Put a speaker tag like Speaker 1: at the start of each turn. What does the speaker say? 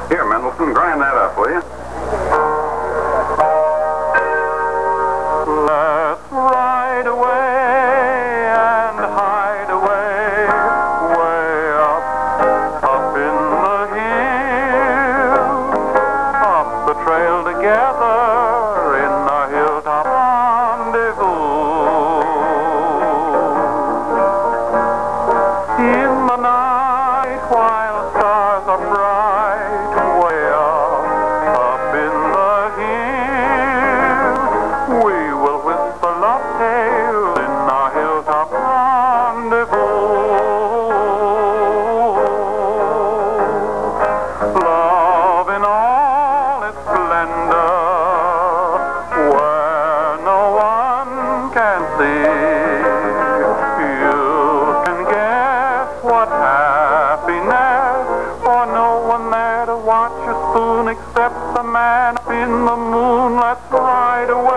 Speaker 1: Here, Mendelssohn, grind that up, will you?
Speaker 2: Let's ride away and hide away, way up in the hills, up the trail together in a hilltop rendezvous. In the night while stars are bright, way up in the hills, we will whisper love tales in our hilltop rendezvous. Love in all its splendor, where no one can see. You can guess what happiness, for no one there to watch your spoon except the man up in the moon. Let's ride away.